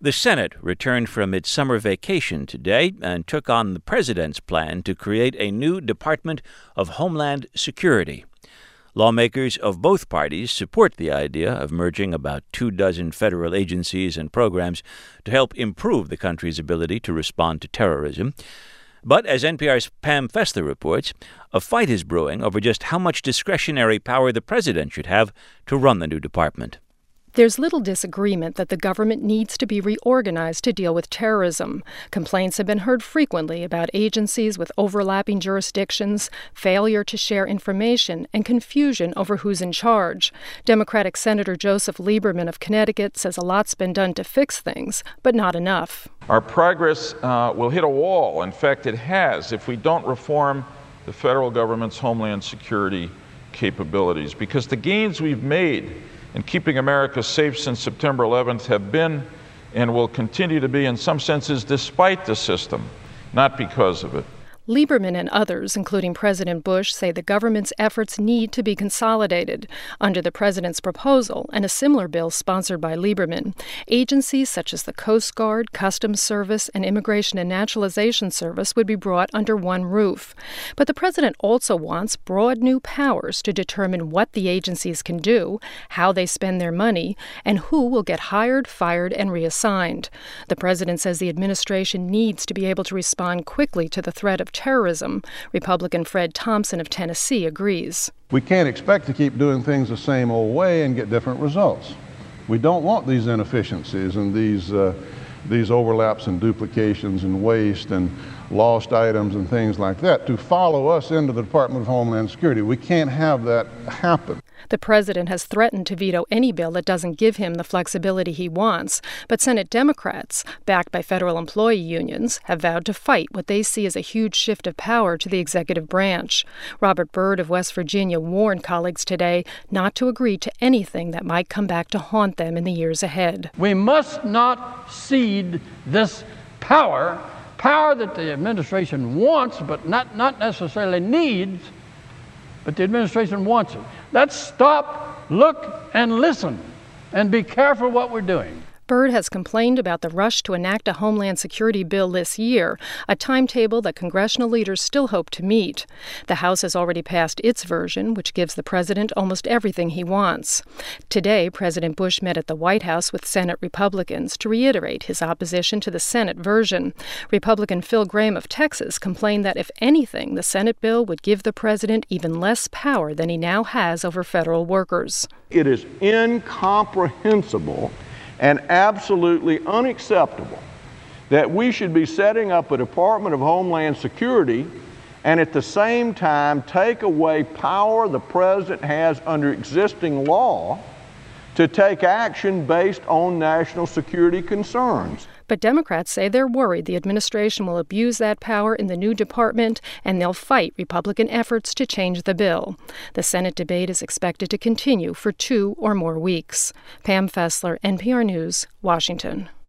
The Senate returned from its summer vacation today and took on the president's plan to create a new Department of Homeland Security. Lawmakers of both parties support the idea of merging about 24 federal agencies and programs to help improve the country's ability to respond to terrorism. But as NPR's Pam Fessler reports, a fight is brewing over just how much discretionary power the president should have to run the new department. There's little disagreement that the government needs to be reorganized to deal with terrorism. Complaints have been heard frequently about agencies with overlapping jurisdictions, failure to share information, and confusion over who's in charge. Democratic Senator Joseph Lieberman of Connecticut says a lot's been done to fix things, but not enough. Our progress will hit a wall. In fact, it has if we don't reform the federal government's homeland security capabilities, because the gains we've made in keeping America safe since September 11th have been and will continue to be, in some senses, despite the system, not because of it. Lieberman and others, including President Bush, say the government's efforts need to be consolidated. Under the president's proposal and a similar bill sponsored by Lieberman, agencies such as the Coast Guard, Customs Service, and Immigration and Naturalization Service would be brought under one roof. But the president also wants broad new powers to determine what the agencies can do, how they spend their money, and who will get hired, fired, and reassigned. The president says the administration needs to be able to respond quickly to the threat of terrorism. Republican Fred Thompson of Tennessee agrees. We can't expect to keep doing things the same old way and get different results. We don't want these inefficiencies and these overlaps and duplications and waste and lost items and things like that to follow us into the Department of Homeland Security. We can't have that happen. The president has threatened to veto any bill that doesn't give him the flexibility he wants, but Senate Democrats, backed by federal employee unions, have vowed to fight what they see as a huge shift of power to the executive branch. Robert Byrd of West Virginia warned colleagues today not to agree to anything that might come back to haunt them in the years ahead. We must not cede this power that the administration wants but not necessarily needs, but the administration wants it. Let's stop, look, and listen, and be careful what we're doing. Byrd has complained about the rush to enact a Homeland Security bill this year, a timetable that congressional leaders still hope to meet. The House has already passed its version, which gives the president almost everything he wants. Today, President Bush met at the White House with Senate Republicans to reiterate his opposition to the Senate version. Republican Phil Gramm of Texas complained that, if anything, the Senate bill would give the president even less power than he now has over federal workers. It is incomprehensible and absolutely unacceptable that we should be setting up a Department of Homeland Security and at the same time take away power the president has under existing law to take action based on national security concerns. But Democrats say they're worried the administration will abuse that power in the new department, and they'll fight Republican efforts to change the bill. The Senate debate is expected to continue for 2 or more weeks. Pam Fessler, NPR News, Washington.